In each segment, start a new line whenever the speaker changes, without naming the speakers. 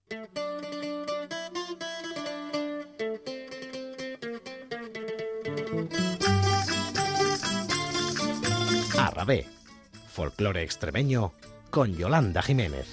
Arrabé, folclore extremeño con Yolanda Jiménez.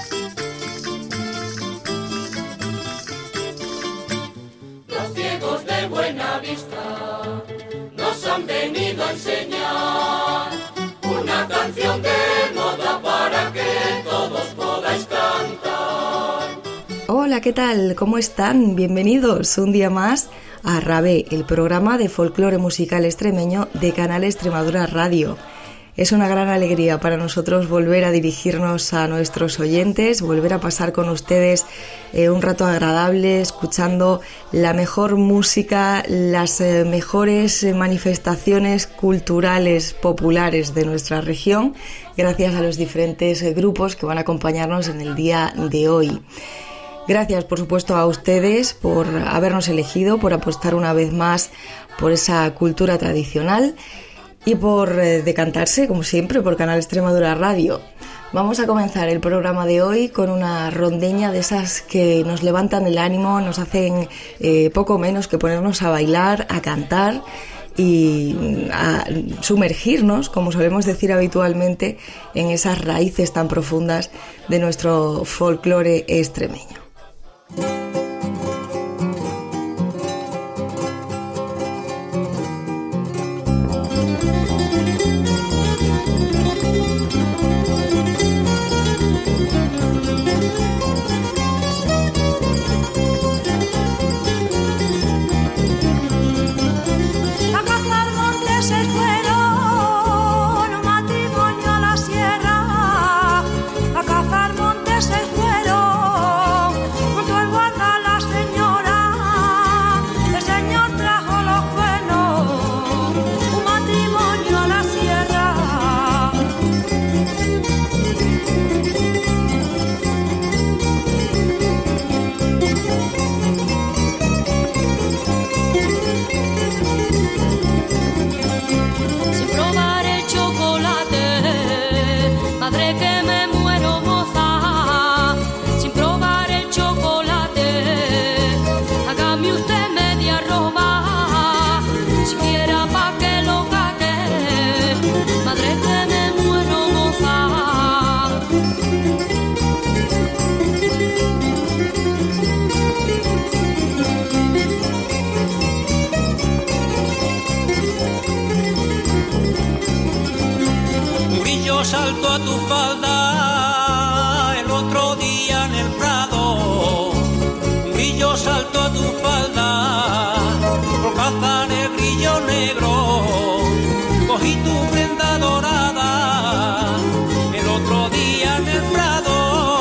Los ciegos de Buenavista nos han venido a enseñar una canción de moda para que todos podáis cantar.
Hola, ¿qué tal? ¿Cómo están? Bienvenidos un día más a Arrabé, el programa de folclore musical extremeño de Canal Extremadura Radio. Es una gran alegría para nosotros volver a dirigirnos a nuestros oyentes, volver a pasar con ustedes un rato agradable, escuchando la mejor música, las mejores manifestaciones culturales populares de nuestra región, gracias a los diferentes grupos que van a acompañarnos en el día de hoy. Gracias, por supuesto, a ustedes por habernos elegido, por apostar una vez más por esa cultura tradicional y por decantarse, como siempre, por Canal Extremadura Radio. Vamos a comenzar el programa de hoy con una rondeña de esas que nos levantan el ánimo, nos hacen poco menos que ponernos a bailar, a cantar y a sumergirnos, como solemos decir habitualmente, en esas raíces tan profundas de nuestro folclore extremeño.
Salto a tu falda el otro día en el Prado, un grillo saltó a tu falda, por cazar el grillo negro, cogí tu prenda dorada el otro día en el Prado.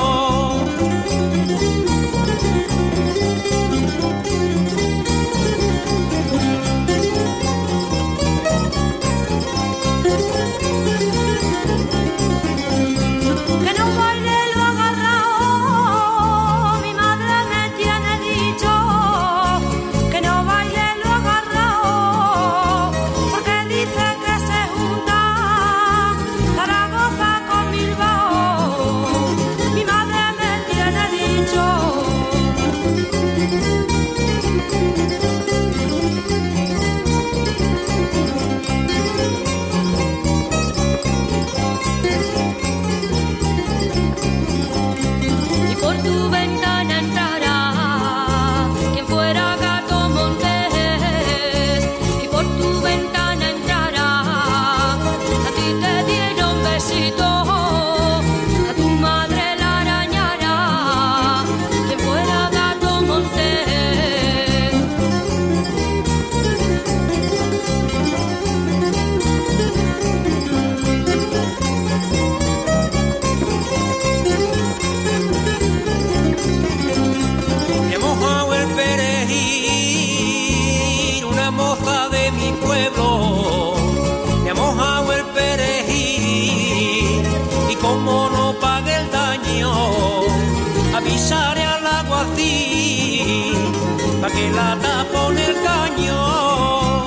Avisaré al alguacil pa' que la tapone el cañón.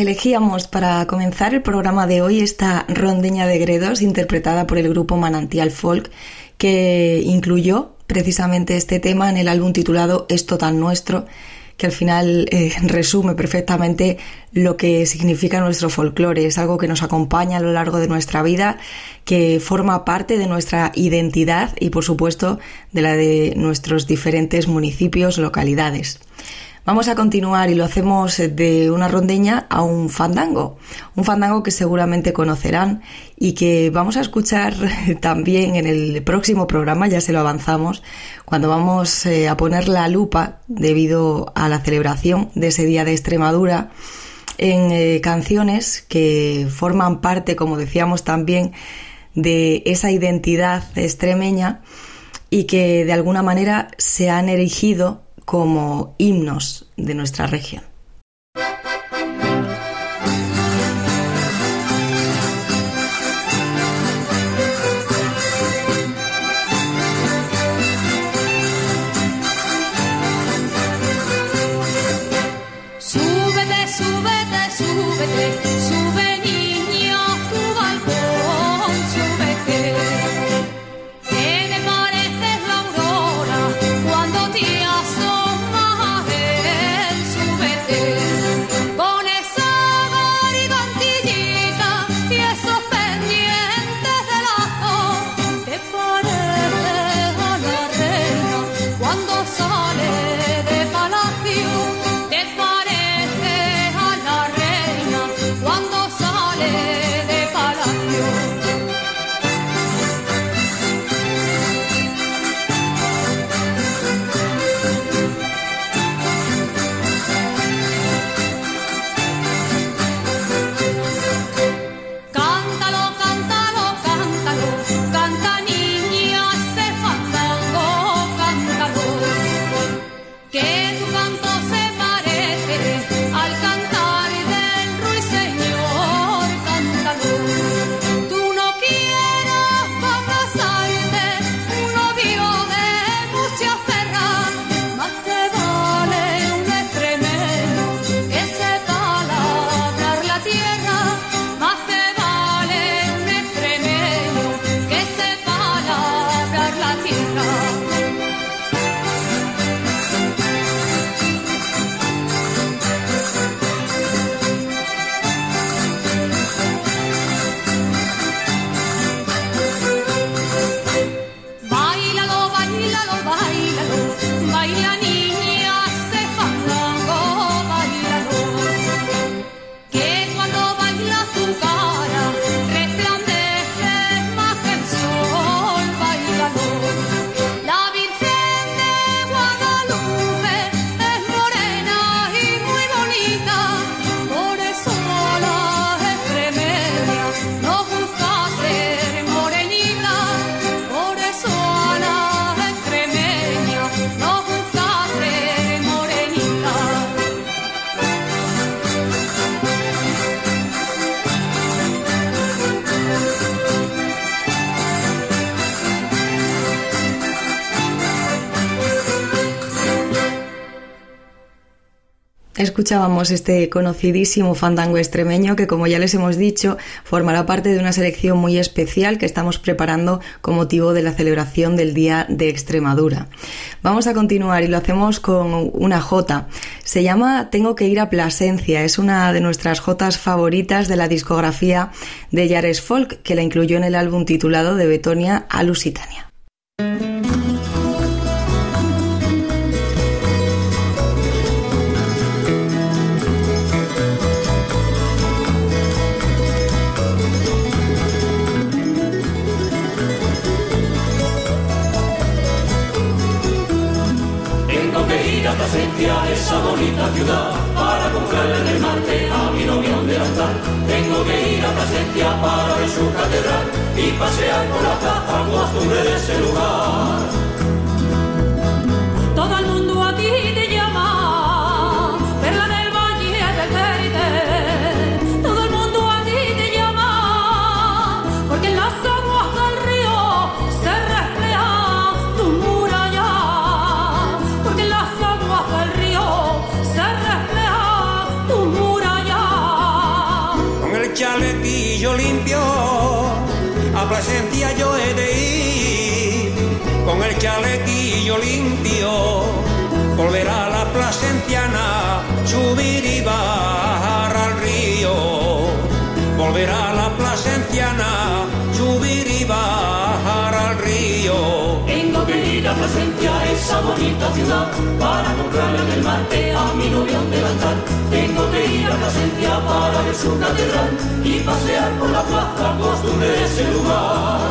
Elegíamos para comenzar el programa de hoy esta rondeña de Gredos interpretada por el grupo Manantial Folk, que incluyó precisamente este tema en el álbum titulado Esto tan nuestro, que al final resume perfectamente lo que significa nuestro folclore. Es algo que nos acompaña a lo largo de nuestra vida, que forma parte de nuestra identidad y, por supuesto, de la de nuestros diferentes municipios, localidades. Vamos a continuar y lo hacemos de una rondeña a un fandango que seguramente conocerán y que vamos a escuchar también en el próximo programa, ya se lo avanzamos, cuando vamos a poner la lupa debido a la celebración de ese Día de Extremadura en canciones que forman parte, como decíamos también, de esa identidad extremeña y que de alguna manera se han erigido como himnos de nuestra región.
Súbete, súbete, súbete, sube niño a tu balcón, súbete. ¿Qué te parece la aurora cuando te asomas a ver? Súbete. Con esa gargantillita y esos pendientes de lazo, ¿te parece a la reina cuando sale de palacio? ¿Te parece a la reina cuando sale de palacio? Cántalo, cántalo, cántalo, canta niña ese fandango, cántalo. Que tu canto se parece al cantar del ruiseñor, cántalo. Tú no quieras pa' casarte un novio de muchas perras, más te vale un extremeño que sepa labrar la tierra, más te vale un extremeño que sepa labrar la tierra. Báilalo, báilalo, báilalo, baila niña ese fandango, báilalo. Que cuando baila tu cara resplandece más que el sol, báilalo. La Virgen de Guadalupe es morena y muy bonita, por eso a las extremeñas nos gusta ser morenita, por eso a las extremeñas nos gusta ser morenita.
Escuchábamos este conocidísimo fandango extremeño que, como ya les hemos dicho, formará parte de una selección muy especial que estamos preparando con motivo de la celebración del Día de Extremadura. Vamos a continuar y lo hacemos con una jota. Se llama Tengo que ir a Plasencia. Es una de nuestras jotas favoritas de la discografía de Yares Folk, que la incluyó en el álbum titulado De Betonia a Lusitania.
Tengo que ir a Plasencia, esa bonita ciudad, para comprarle en el martes a mi novio un delantal. Tengo que ir a Plasencia para ver su catedral y pasear por la plaza, costumbre de ese lugar.
Todo el mundo aquí te llama Perla del Valle del Teide. Todo el mundo aquí te llama porque en las aguas del río se refleja tu muralla. Porque en las aguas del río se refleja tu muralla.
chalequillo limpio, a Plasencia yo he de ir, con el chalequillo limpio, volver a la plasenciana, subir y bajar al río, volver a la plasenciana, subir y bajar al río.
Tengo que ir a Plasencia, esa bonita ciudad, para comprarle en el martes a mi novia un delantal. Tengo que ir a Plasencia para ver su catedral y pasear por la plaza, costumbre de ese lugar.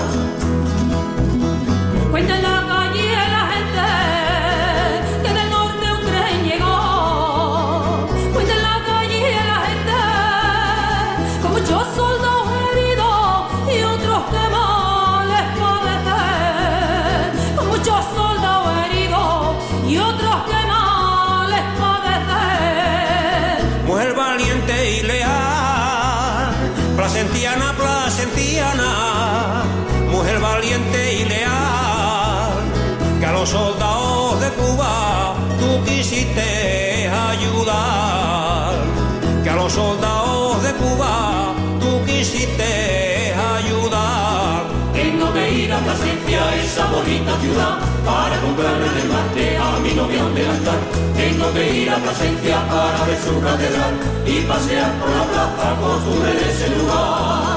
Cuenta en la calle la gente que del norte un tren llegó. Cuenta en la calle la gente con muchos soldados heridos y otros que mal les padecen. Con muchos soldados heridos y otros que mal les padecen.
Mujer valiente y leal, placentiana, placentiana, mujer valiente y leal, que a los soldados de Cuba tú quisiste ayudar, que a los soldados de Cuba tú quisiste ayudar.
Tengo que ir a Plasencia, esa bonita ciudad, para comprarle en el martes a mi novia un delantal. Tengo que ir a Plasencia para ver su catedral y pasear por la plaza, costumbre de ese lugar.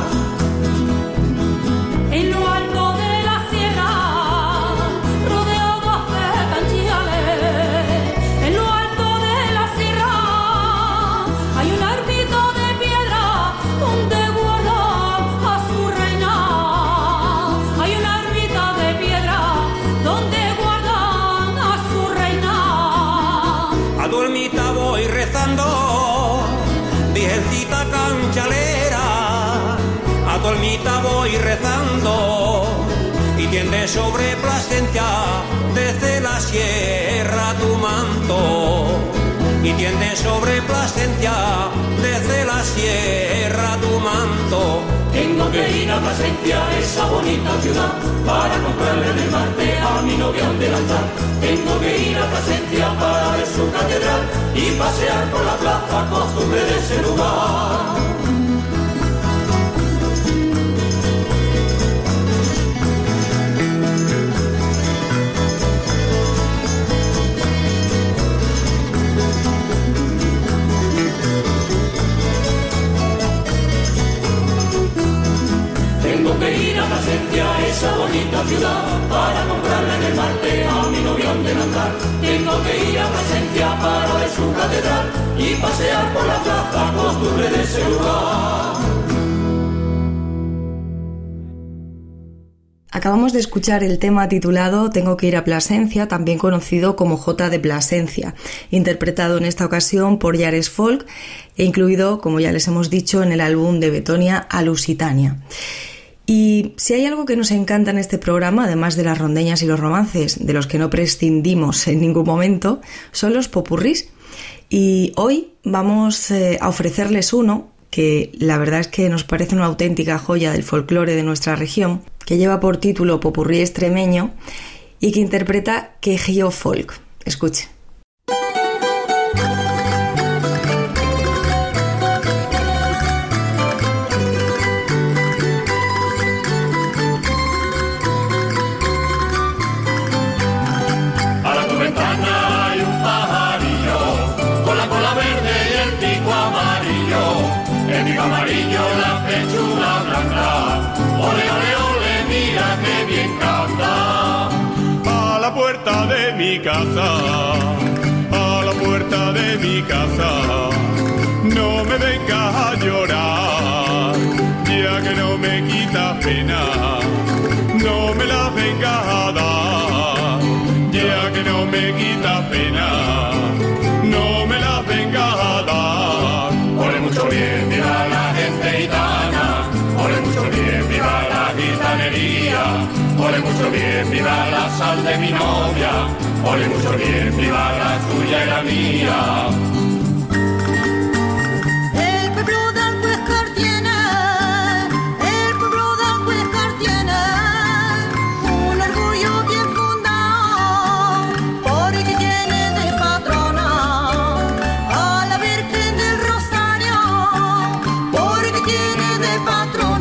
En lo alto de la sierra, rodeados de canchiales, en lo alto de la sierra hay una ermita de piedra donde guardan a su reina. Hay una ermita de piedra donde guardan a su reina.
A tu ermita voy rezando, virgencita canchalera, a tu ermita voy rezando, y tiende sobre Plasencia desde la sierra tu manto, y tiende sobre Plasencia desde la sierra tu manto.
Tengo que ir a Plasencia, esa bonita ciudad, para comprarle en el martes a mi novia un delantal. Tengo que ir a Plasencia para ver su catedral y pasear por la plaza, costumbre de ese lugar. Tengo que ir a Plasencia, esa bonita ciudad, para comprarle en el martes a mi novia un delantal. Tengo que ir a Plasencia para ver su catedral y pasear por la plaza, costumbre de ese lugar.
Acabamos de escuchar el tema titulado Tengo que ir a Plasencia, también conocido como Jota de Plasencia, interpretado en esta ocasión por Yares Folk e incluido, como ya les hemos dicho, en el álbum de Betonia a Lusitania. Y si hay algo que nos encanta en este programa, además de las rondeñas y los romances, de los que no prescindimos en ningún momento, son los popurrís. Y hoy vamos a ofrecerles uno que la verdad es que nos parece una auténtica joya del folclore de nuestra región, que lleva por título Popurrí Extremeño y que interpreta Quejío Folk. Escuche.
Amarillo, la pechuga blanca, ole, ole, ole, mira que bien canta.
A la puerta de mi casa, a la puerta de mi casa, no me vengas a llorar, ya que no me quita pena, no me la vengas a dar, ya que no me quita pena, no me la vengas a dar.
Ole mucho bien, viva la gente gitana, ole mucho bien, viva la gitanería, ole mucho bien, viva la sal de mi novia, ole mucho bien, viva la tuya y la mía.
El pueblo del Huéscar tiene, el pueblo del Huéscar tiene un orgullo bien fundado, porque tiene de patrona a la Virgen del Rosario, porque tiene de patrona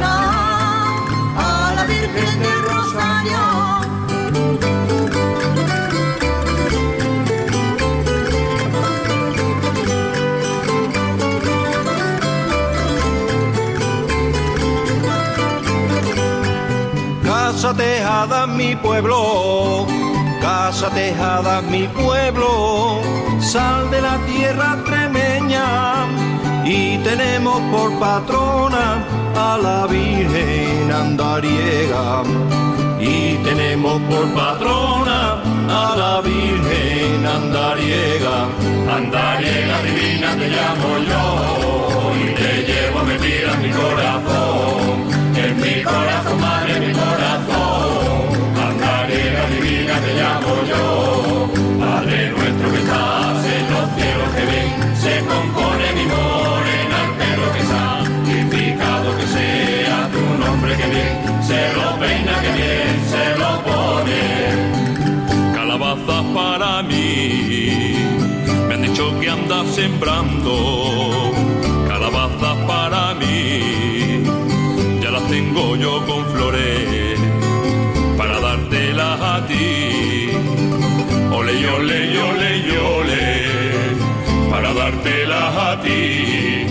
Casa tejada en mi pueblo, casa tejada en mi pueblo, sal de la tierra extremeña y tenemos por patrona a la Virgen andariega. Y tenemos por patrona a la Virgen andariega.
Andariega divina te llamo yo y te llevo metida en mi corazón, madre, en mi corazón. Andariega divina te llamo yo, Padre nuestro que estás en los cielos que ven, se compone mi morena el pelo que santificado que sea tu nombre que bien, se lo peina que bien, se lo pone.
Calabazas para mí, me han dicho que andas sembrando. Calabazas para mí, ya las tengo yo con flores para dártelas a ti. Ole, ole, ole, ole, para dártelas a ti.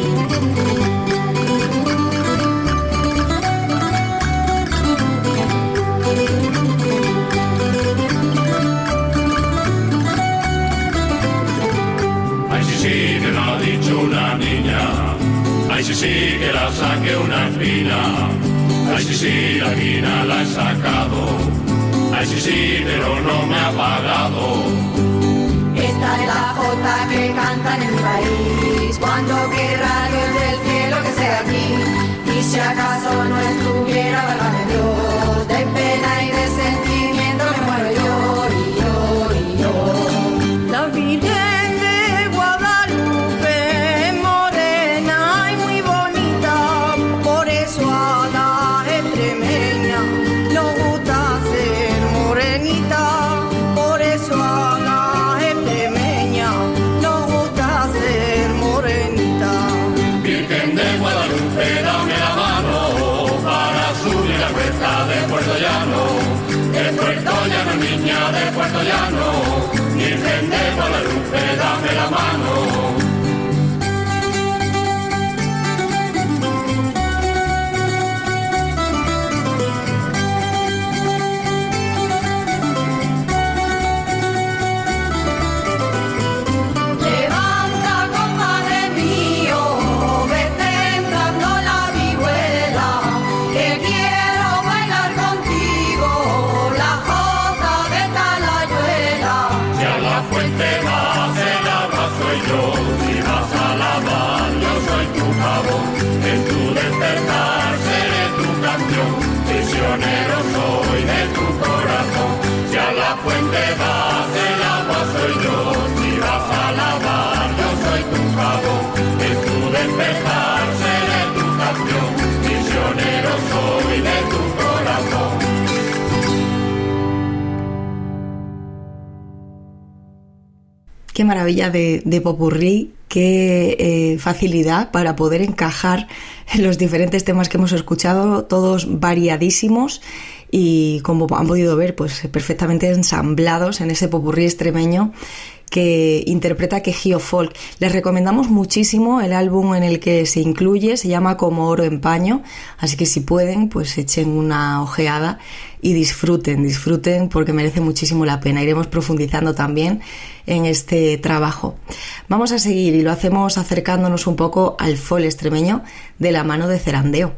Ay, sí, sí, que lo ha dicho una niña. Ay, sí, sí, que la saque una espina. Ay, sí, sí, la espina la he sacado. Ay, sí, sí, pero no me ha pagado.
Esta es la jota que cantan en mi país, cuando quiera Dios del cielo que sea aquí. Y si acaso no estuviera, válgame Dios, de pena y de sentimiento me muero yo, y yo, y yo. La Virgen de Guadalupe, morena y muy bonita, por eso a la extremeña nos gusta ser morenita, por eso a la extremeña nos gusta ser morenita.
Virgen de Guadalupe, dame la mano para subir la cuesta de Puerto Llano. De Puerto Llano, niña de Puerto Llano. Virgen de Guadalupe, dame la mano.
Levanta, compadre mío, vete entrando la vihuela, que quiero bailar contigo la jota de Talayuela.
Si a la fuente vas, el agua soy yo. Si vas a lavar, yo soy tu jabón. En tu despertar seré tu canción. Prisionero soy de tu corazón. Si a la fuente vas, el agua soy yo. Si vas a lavar, yo soy tu jabón. En tu despertar seré tu canción. Prisionero soy de tu corazón.
Qué maravilla de popurrí, qué facilidad para poder encajar los diferentes temas que hemos escuchado, todos variadísimos y, como han podido ver, pues perfectamente ensamblados en ese popurrí extremeño que interpreta Quejío Folk. Les recomendamos muchísimo el álbum en el que se incluye, se llama Como oro en paño, así que si pueden, pues echen una ojeada y disfruten porque merece muchísimo la pena. Iremos profundizando también en este trabajo. Vamos a seguir y lo hacemos acercándonos un poco al folk extremeño de la mano de Cerandeo.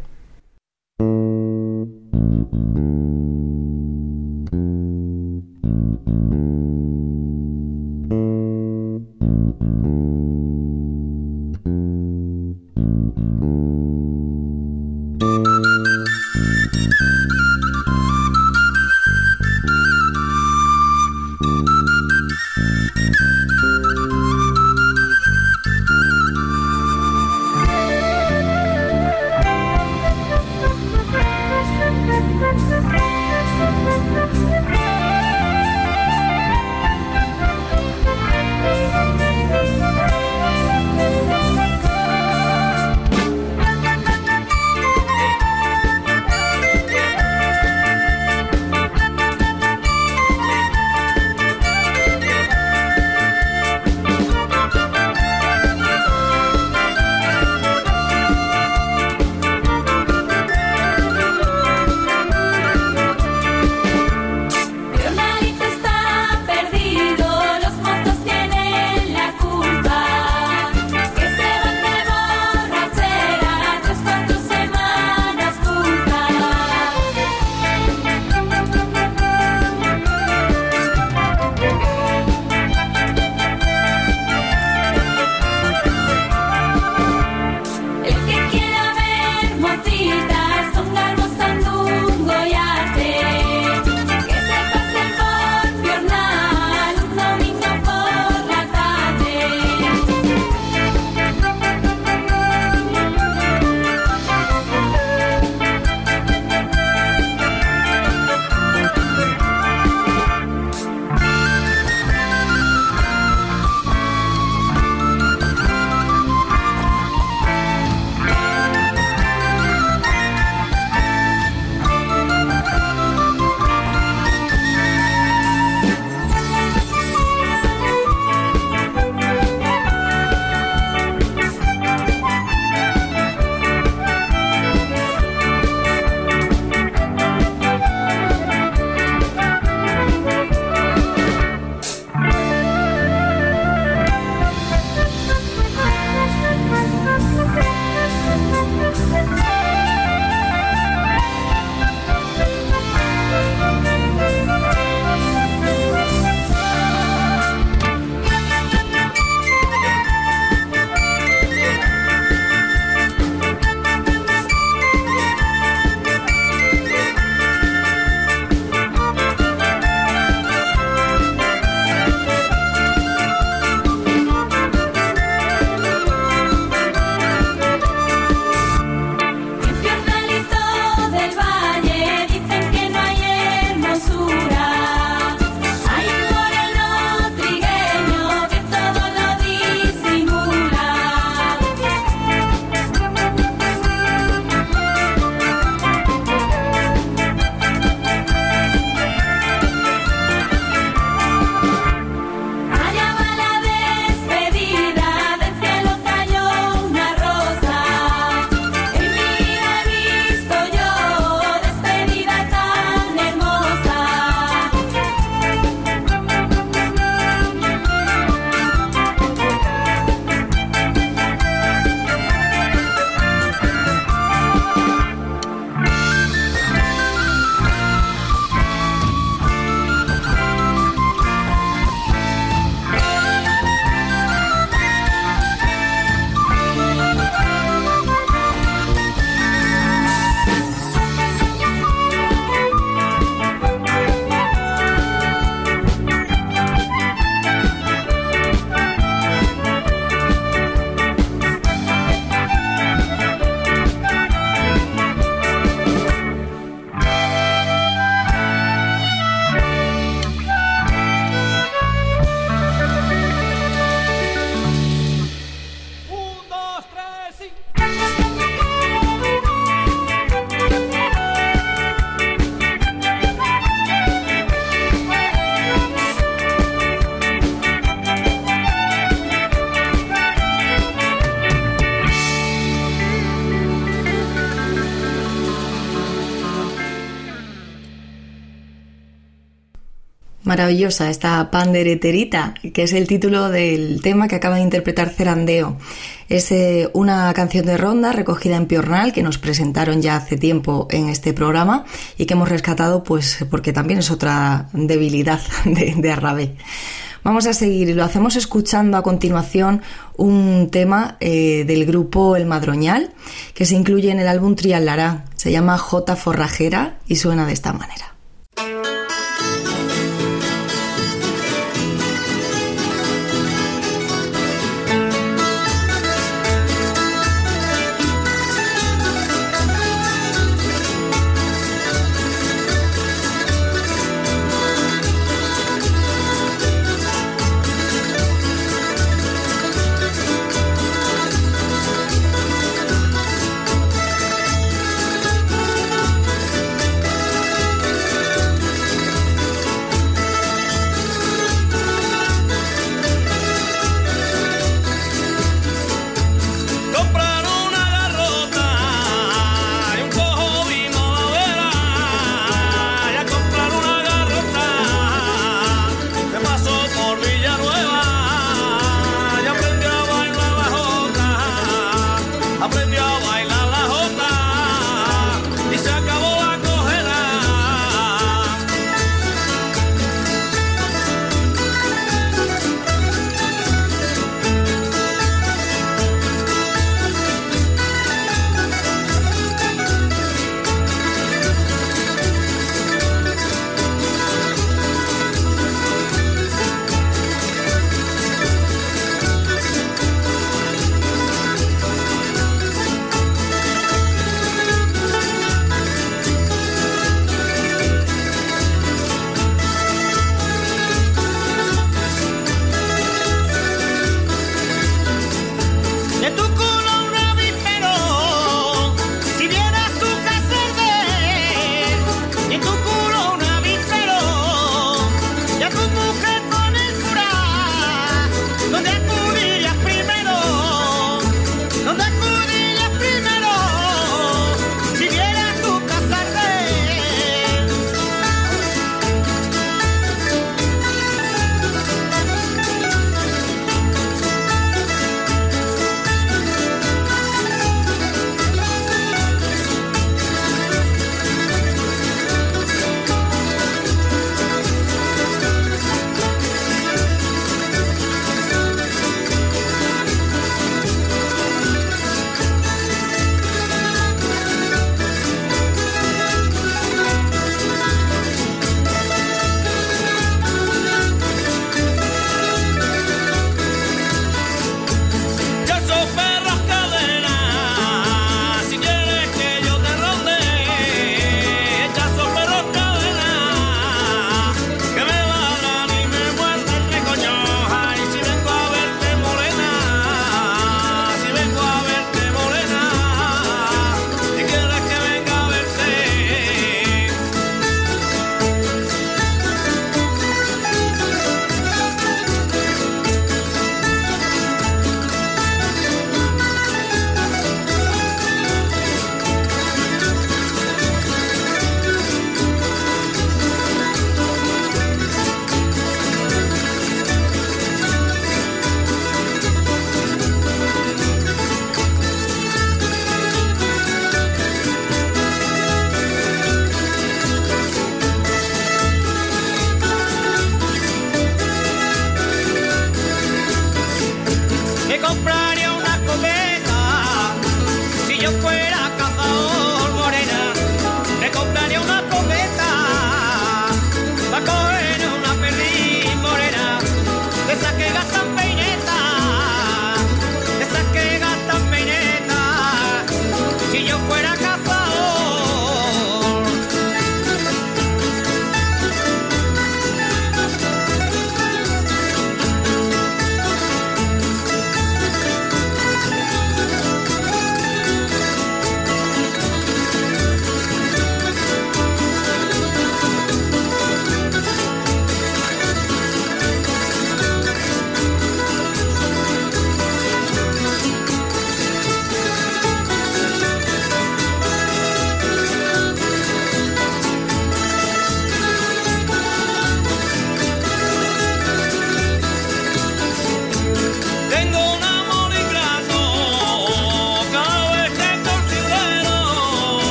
Maravillosa esta pandereterita, que es el título del tema que acaba de interpretar Cerandeo. Es una canción de ronda recogida en Piornal que nos presentaron ya hace tiempo en este programa y que hemos rescatado pues porque también es otra debilidad de Arrabé. Vamos a seguir y lo hacemos escuchando a continuación un tema del grupo El Madroñal que se incluye en el álbum Trialará. Se llama Jota Forrajera y suena de esta manera.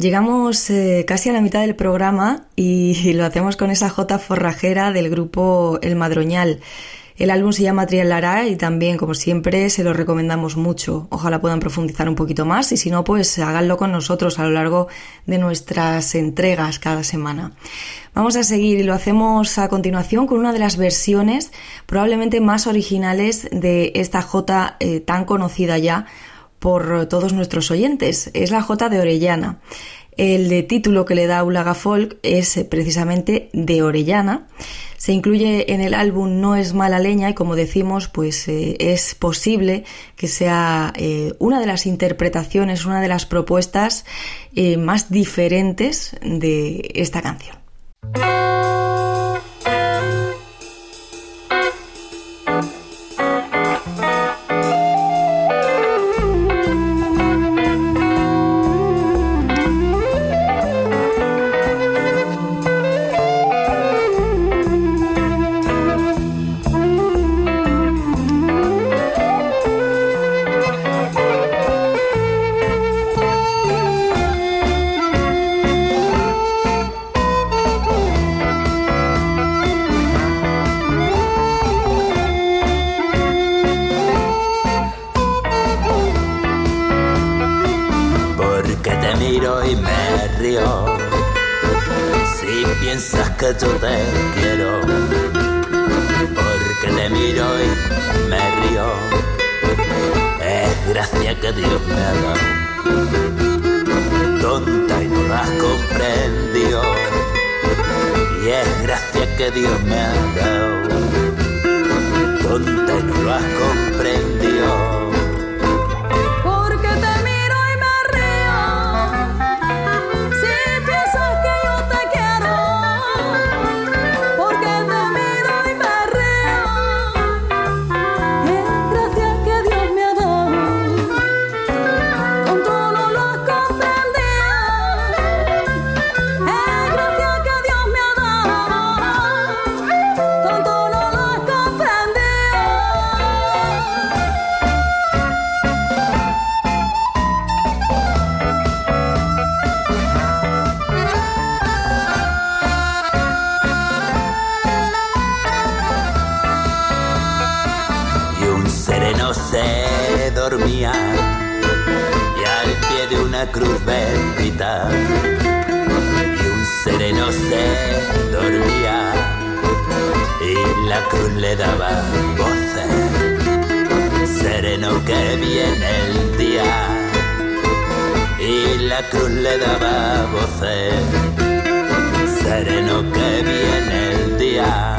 Llegamos casi a la mitad del programa y lo hacemos con esa jota forrajera del grupo El Madroñal. El álbum se llama Trialará y también, como siempre, se lo recomendamos mucho. Ojalá puedan profundizar un poquito más y si no, pues háganlo con nosotros a lo largo de nuestras entregas cada semana. Vamos a seguir y lo hacemos a continuación con una de las versiones probablemente más originales de esta jota tan conocida ya por todos nuestros oyentes. Es la jota de Orellana. El de título que le da Ulaga Folk es precisamente de Orellana. Se incluye en el álbum No es mala leña y, como decimos, pues es posible que sea una de las interpretaciones, una de las propuestas más diferentes de esta canción.
Que yo te quiero, porque te miro y me río, es gracia que Dios me ha dado, tonta y no lo has comprendido, y es gracia que Dios me ha dado, tonta y no lo has comprendido. Se dormía y al pie de una cruz bendita, y un sereno se dormía y la cruz le daba voces. Sereno que viene el día y la cruz le daba voces. Sereno que viene el día.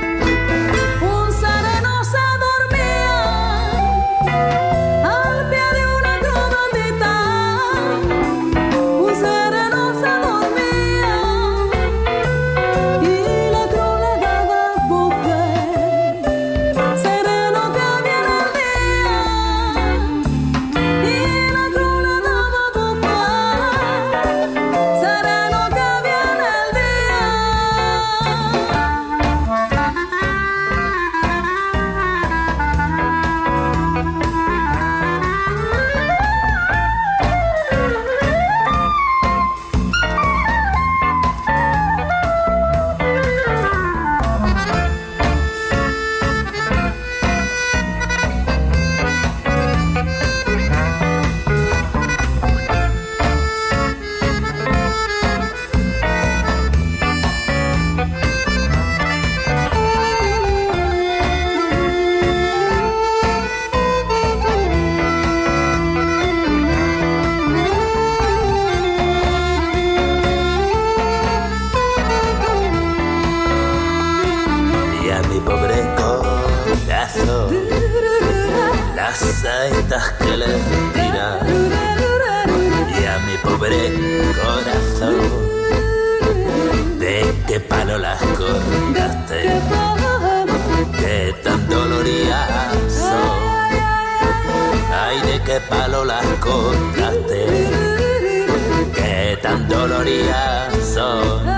Saetas que le tira y a mi pobre corazón, de qué palo las cortaste, que tan dolorías son, ay, de qué palo las cortaste, que tan dolorías son.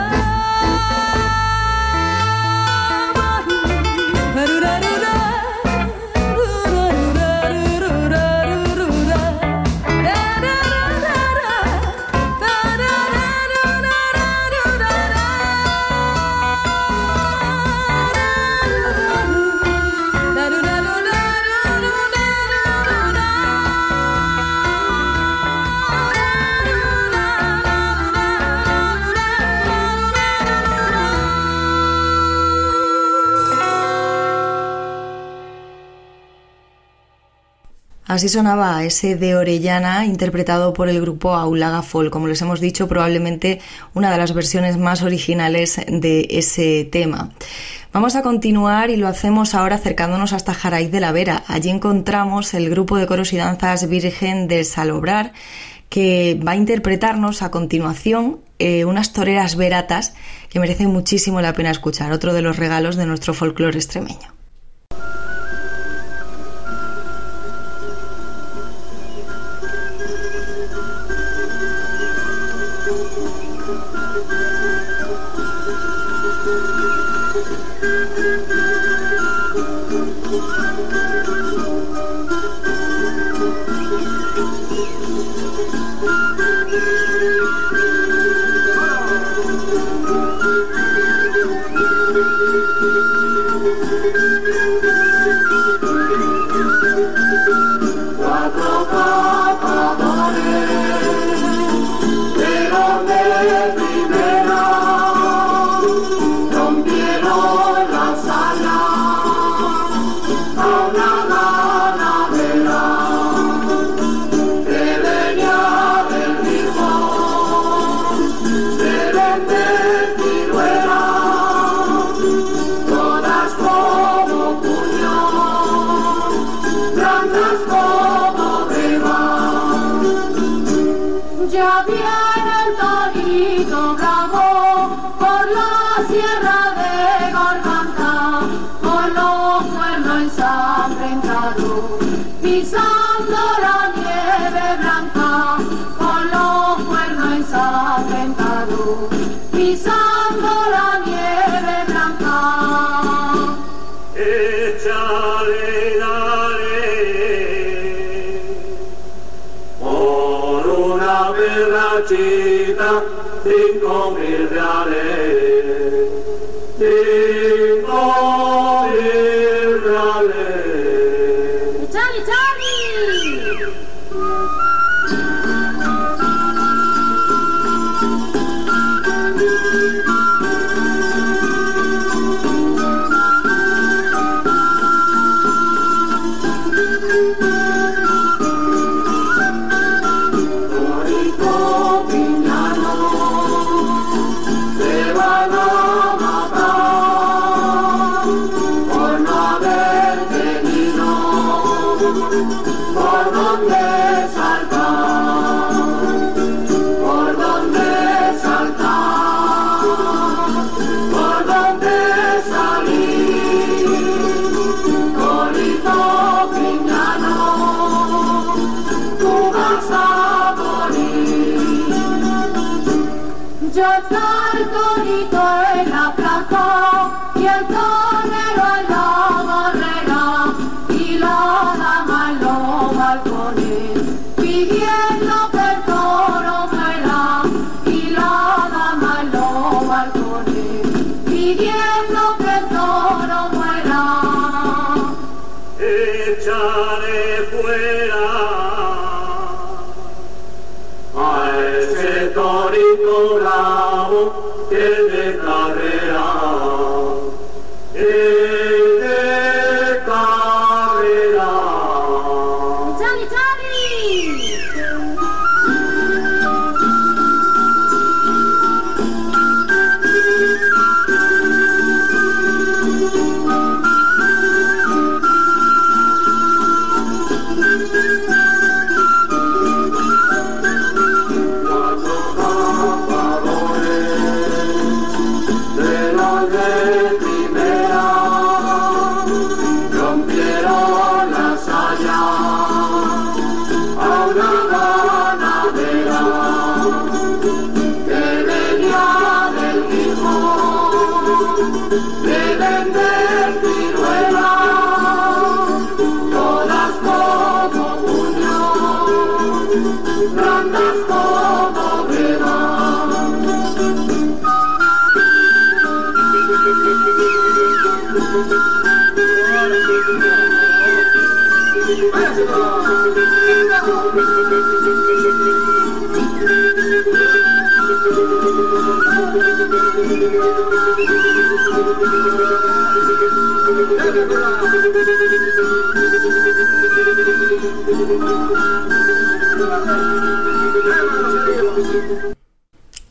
Da da da da da da.
Así sonaba ese de Orellana, interpretado por el grupo Aulaga Folk, como les hemos dicho, probablemente una de las versiones más originales de ese tema. Vamos a continuar y lo hacemos ahora acercándonos hasta Jaraíz de la Vera. Allí encontramos el grupo de coros y danzas Virgen del Salobrar, que va a interpretarnos a continuación unas toreras veratas que merecen muchísimo la pena escuchar, otro de los regalos de nuestro folclore extremeño.
Chita, 5.000 reales, 5.000 reales.
¡Charlie, Charlie!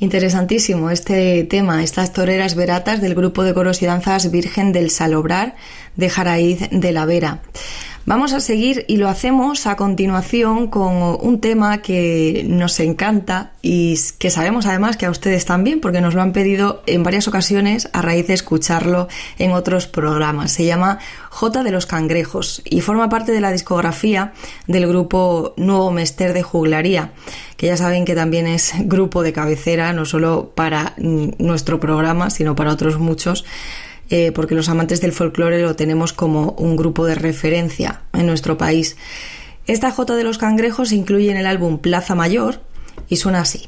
Interesantísimo este tema, estas toreras veratas del grupo de coros y danzas Virgen del Salobrar de Jaraíz de la Vera. Vamos a seguir y lo hacemos a continuación con un tema que nos encanta y que sabemos además que a ustedes también, porque nos lo han pedido en varias ocasiones a raíz de escucharlo en otros programas. Se llama Jota de los Cangrejos y forma parte de la discografía del grupo Nuevo Mester de Juglaría, que ya saben que también es grupo de cabecera, no solo para nuestro programa, sino para otros muchos, porque los amantes del folclore lo tenemos como un grupo de referencia en nuestro país. Esta Jota de los Cangrejos se incluye en el álbum Plaza Mayor y suena así.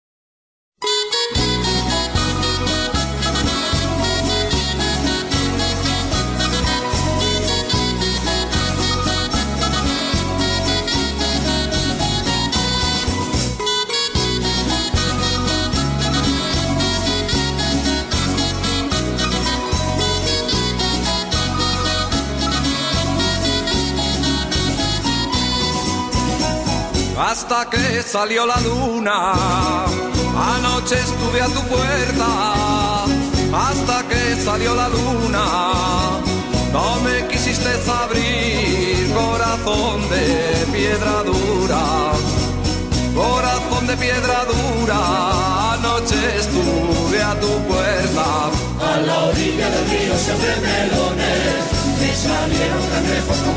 Hasta que salió la luna, anoche estuve a tu puerta. Hasta que salió la luna, no me quisiste abrir, corazón de piedra dura. Corazón de piedra dura, anoche estuve a tu puerta.
A la orilla del río siempre melones, me salieron cangrejos con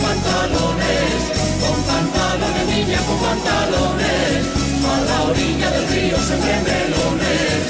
pantalones, niña con pantalones. A la orilla del río siempre melones.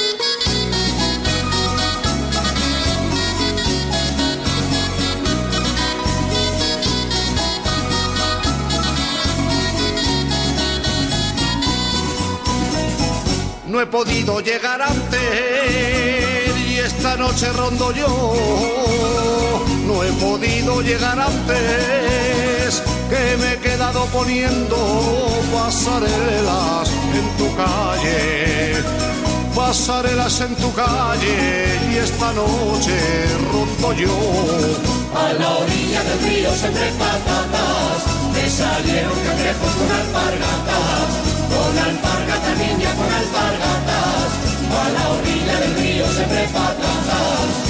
No he podido llegar antes y esta noche rondo yo. No he podido llegar antes, que me he quedado poniendo pasarelas en tu calle. Pasarelas en tu calle y esta noche rondo yo.
A la orilla del río siempre patatas, me salieron cangrejos con alpargatas. Con alpargatas, niña, con alpargatas. A la orilla del río siempre patatas.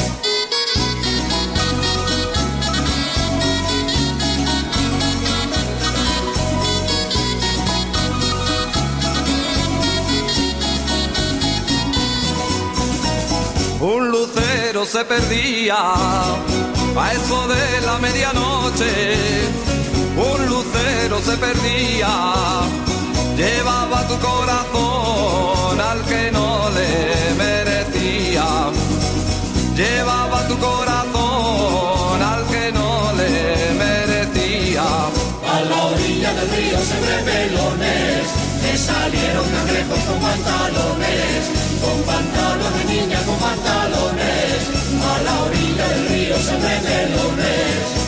Un lucero se perdía a eso de la medianoche. Un lucero se perdía, llevaba tu corazón al que no le merecía. Llevaba tu corazón al que no le merecía.
A la orilla del río siempre melones, me salieron cangrejos con pantalones. Con pantalones, niña, con pantalones. A la orilla del río siempre melones.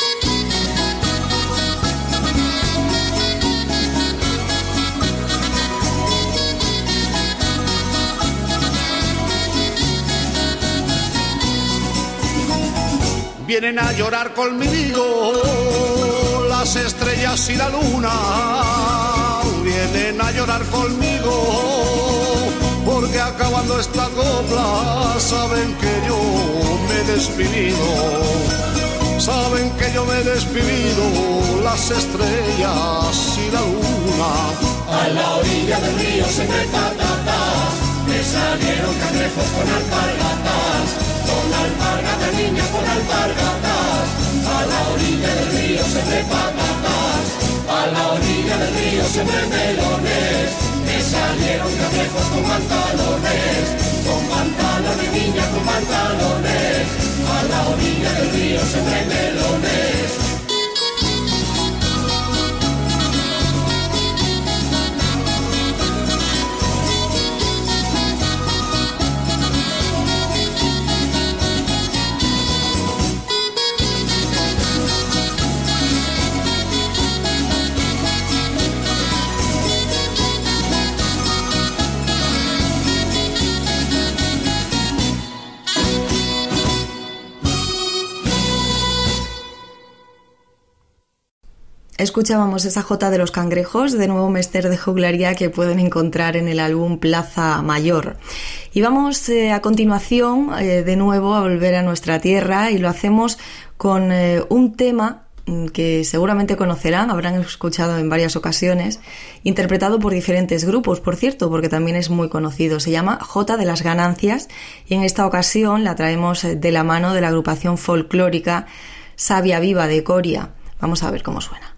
Vienen a llorar conmigo las estrellas y la luna. Vienen a llorar conmigo porque acabando esta copla saben que yo me he despedido. Saben que yo me he despedido, las estrellas y la luna.
A la orilla del río siempre patatas, me salieron cangrejos con alpargatas. Con alpargatas, niña, con alpargatas. A la orilla del río siempre patatas. A la orilla del río siempre melones, me salieron cangrejos con pantalones. Con pantalones, niña, con pantalones. A la orilla del río siempre melones.
Escuchábamos esa jota de los cangrejos, de nuevo mester de juglaría que pueden encontrar en el álbum Plaza Mayor. Y vamos a continuación de nuevo a volver a nuestra tierra, y lo hacemos con un tema que seguramente conocerán, habrán escuchado en varias ocasiones, interpretado por diferentes grupos, por cierto, porque también es muy conocido. Se llama Jota de las Ganancias, y en esta ocasión la traemos de la mano de la agrupación folclórica Savia Viva de Coria. Vamos a ver cómo suena.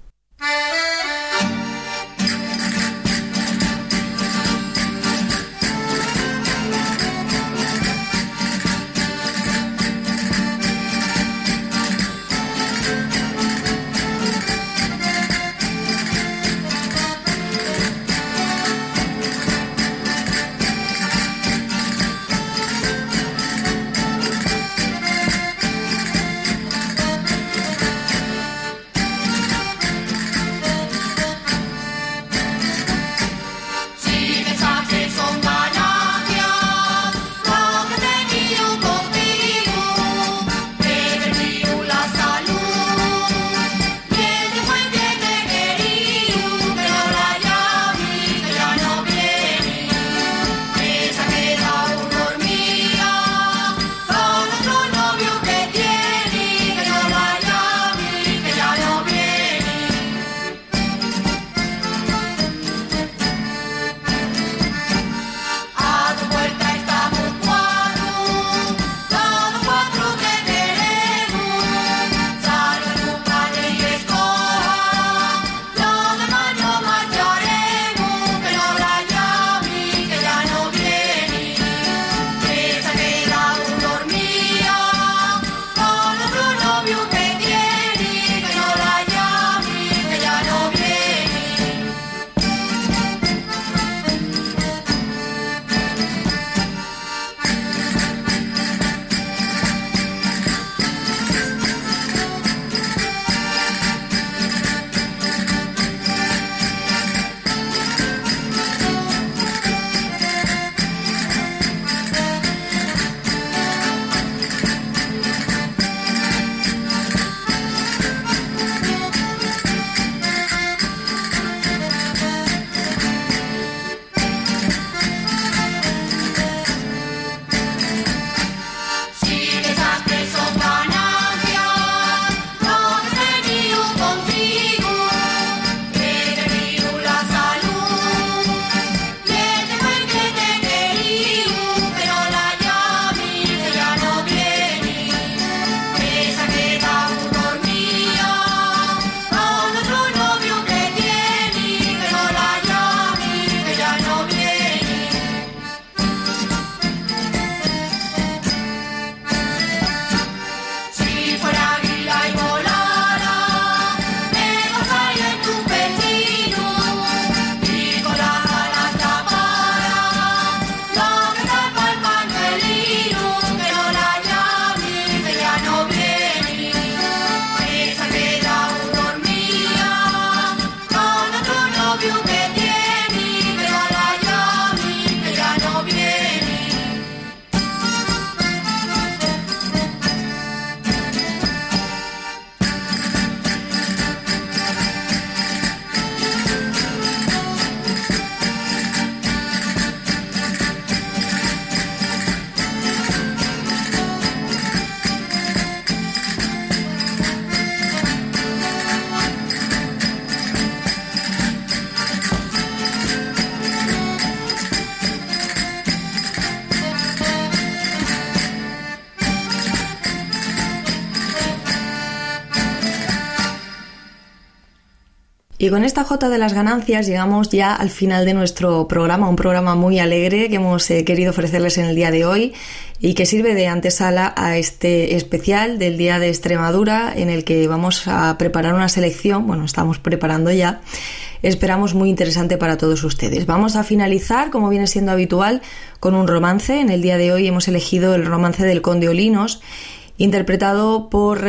Y con esta jota de las ganancias llegamos ya al final de nuestro programa, un programa muy alegre que hemos querido ofrecerles en el día de hoy y que sirve de antesala a este especial del Día de Extremadura, en el que vamos a preparar una selección, bueno, estamos preparando ya, esperamos muy interesante para todos ustedes. Vamos a finalizar, como viene siendo habitual, con un romance. En el día de hoy hemos elegido el romance del Conde Olinos, interpretado por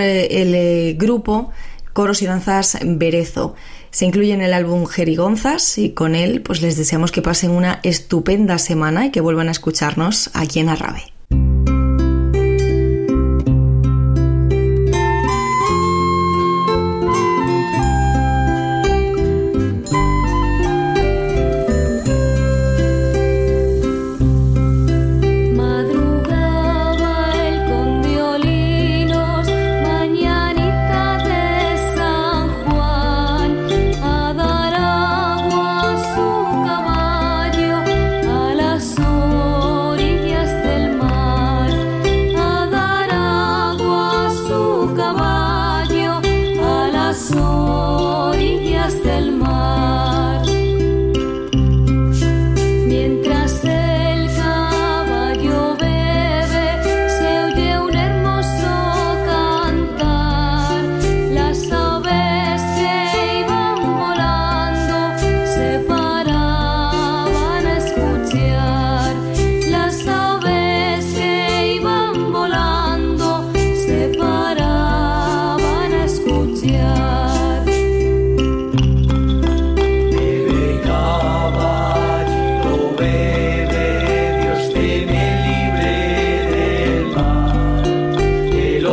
el grupo Coros y Danzas Berezo. Se incluye en el álbum Jerigonzas y con él pues les deseamos que pasen una estupenda semana y que vuelvan a escucharnos aquí en Arrabe.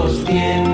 sostiene.